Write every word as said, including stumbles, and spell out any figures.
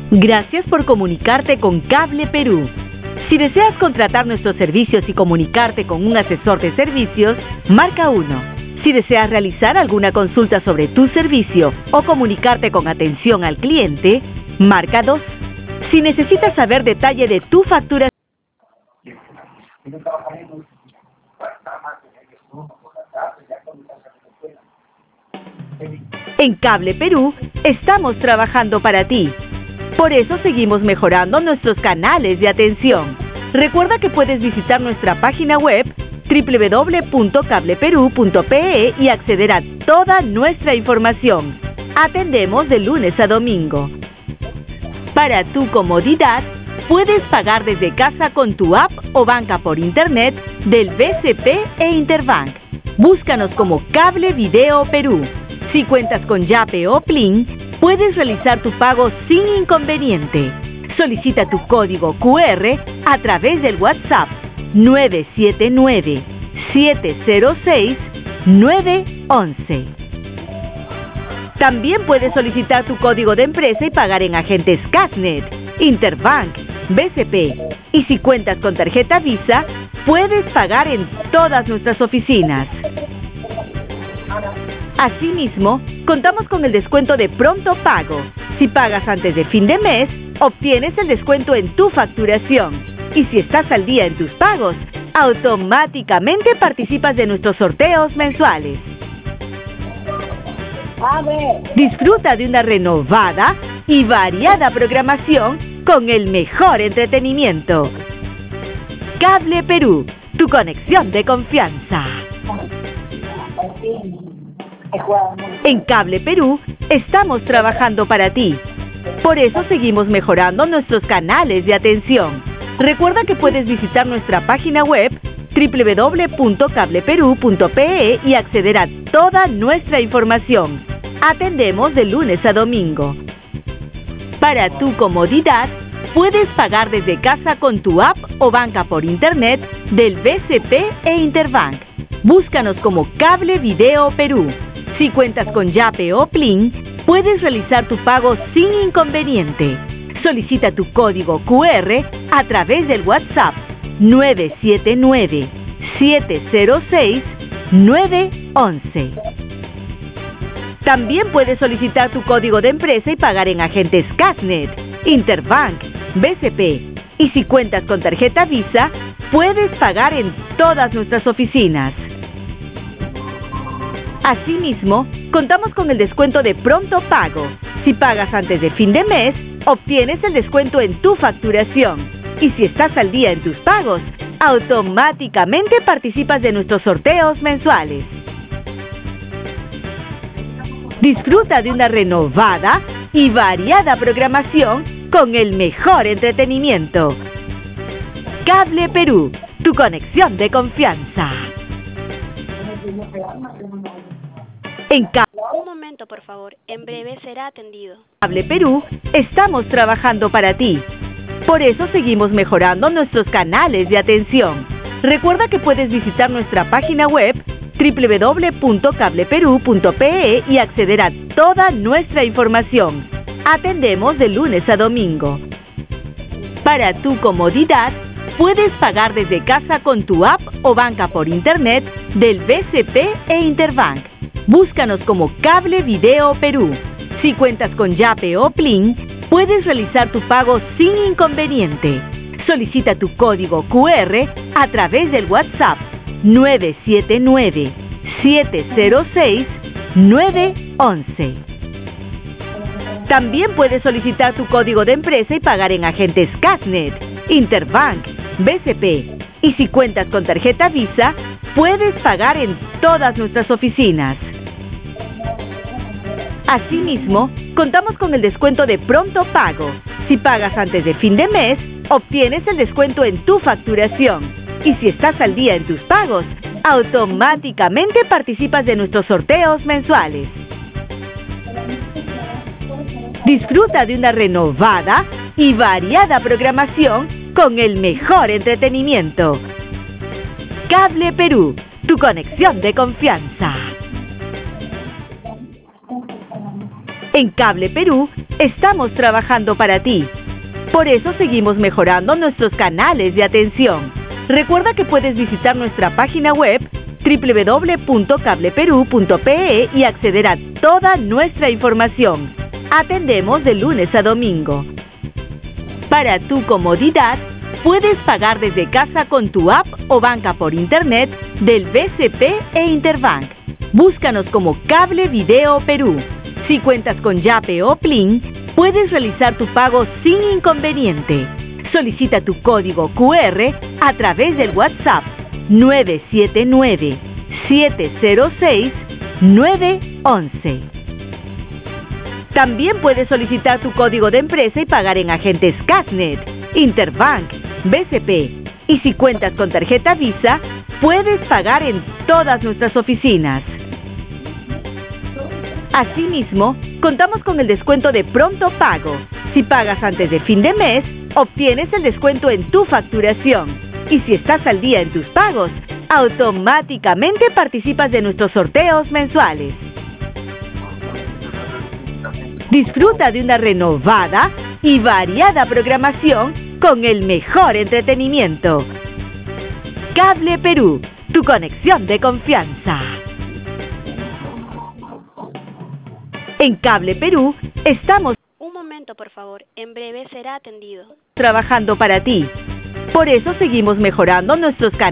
Gracias por comunicarte con Cable Perú. Si deseas contratar nuestros servicios y comunicarte con un asesor de servicios, marca uno. Si deseas realizar alguna consulta sobre tu servicio o comunicarte con atención al cliente, marca dos. Si necesitas saber detalle de tu factura, en Cable Perú estamos trabajando para ti. Por eso seguimos mejorando nuestros canales de atención. Recuerda que puedes visitar nuestra página web doble u doble u doble u punto cable perú punto pe e y acceder a toda nuestra información. Atendemos de lunes a domingo. Para tu comodidad, puedes pagar desde casa con tu app o banca por internet del B C P e Interbank. Búscanos como Cable Video Perú. Si cuentas con Yape o Plin, puedes realizar tu pago sin inconveniente. Solicita tu código cu erre a través del WhatsApp nueve siete nueve, siete cero seis, nueve once. También puedes solicitar tu código de empresa y pagar en agentes Casnet, Interbank, B C P. Y si cuentas con tarjeta Visa, puedes pagar en todas nuestras oficinas. Asimismo, contamos con el descuento de pronto pago. Si pagas antes de fin de mes, obtienes el descuento en tu facturación. Y si estás al día en tus pagos, automáticamente participas de nuestros sorteos mensuales. Disfruta de una renovada y variada programación con el mejor entretenimiento. Cable Perú, tu conexión de confianza. En Cable Perú estamos trabajando para ti. Por eso seguimos mejorando nuestros canales de atención. Recuerda que puedes visitar nuestra página web doble u doble u doble u punto cable perú punto pe e y acceder a toda nuestra información. Atendemos de lunes a domingo. Para tu comodidad, puedes pagar desde casa con tu app o banca por internet del B C P e Interbank. Búscanos como Cable Video Perú. Si cuentas con Yape o Plin, puedes realizar tu pago sin inconveniente. Solicita tu código cu erre a través del WhatsApp nueve siete nueve, siete cero seis, nueve once. También puedes solicitar tu código de empresa y pagar en agentes Casnet, Interbank, B C P. Y si cuentas con tarjeta Visa, puedes pagar en todas nuestras oficinas. Asimismo, contamos con el descuento de pronto pago. Si pagas antes de fin de mes, obtienes el descuento en tu facturación. Y si estás al día en tus pagos, automáticamente participas de nuestros sorteos mensuales. Disfruta de una renovada y variada programación con el mejor entretenimiento. Cable Perú, tu conexión de confianza. En Un momento, por favor. En breve será atendido. Cable Perú estamos trabajando para ti. Por eso seguimos mejorando nuestros canales de atención. Recuerda que puedes visitar nuestra página web doble u doble u doble u punto cable perú punto pe e y acceder a toda nuestra información. Atendemos de lunes a domingo. Para tu comodidad, puedes pagar desde casa con tu app o banca por internet del B C P e Interbank. Búscanos como Cable Video Perú. Si cuentas con Yape o Plin, puedes realizar tu pago sin inconveniente. Solicita tu código cu erre a través del WhatsApp nueve siete nueve, siete cero seis, nueve once. También puedes solicitar tu código de empresa y pagar en agentes Casnet, Interbank, B C P. Y si cuentas con tarjeta Visa, puedes pagar en todas nuestras oficinas. Asimismo, contamos con el descuento de pronto pago. Si pagas antes de fin de mes, obtienes el descuento en tu facturación. Y si estás al día en tus pagos, automáticamente participas de nuestros sorteos mensuales. Disfruta de una renovada y variada programación con el mejor entretenimiento. Cable Perú, tu conexión de confianza. En Cable Perú estamos trabajando para ti. Por eso seguimos mejorando nuestros canales de atención. Recuerda que puedes visitar nuestra página web doble u doble u doble u punto cable perú punto pe e y acceder a toda nuestra información. Atendemos de lunes a domingo. Para tu comodidad, puedes pagar desde casa con tu app o banca por internet del B C P e Interbank. Búscanos como Cable Video Perú. Si cuentas con Yape o Plin, puedes realizar tu pago sin inconveniente. Solicita tu código cu erre a través del WhatsApp nueve siete nueve, siete cero seis, nueve once. También puedes solicitar tu código de empresa y pagar en agentes Casnet, Interbank, B C P. Y si cuentas con tarjeta Visa, puedes pagar en todas nuestras oficinas. Asimismo, contamos con el descuento de pronto pago. Si pagas antes de fin de mes, obtienes el descuento en tu facturación. Y si estás al día en tus pagos, automáticamente participas de nuestros sorteos mensuales. Disfruta de una renovada y variada programación con el mejor entretenimiento. Cable Perú, tu conexión de confianza. En Cable Perú estamos Un momento, por favor. En breve será atendido. trabajando para ti. Por eso seguimos mejorando nuestros canales.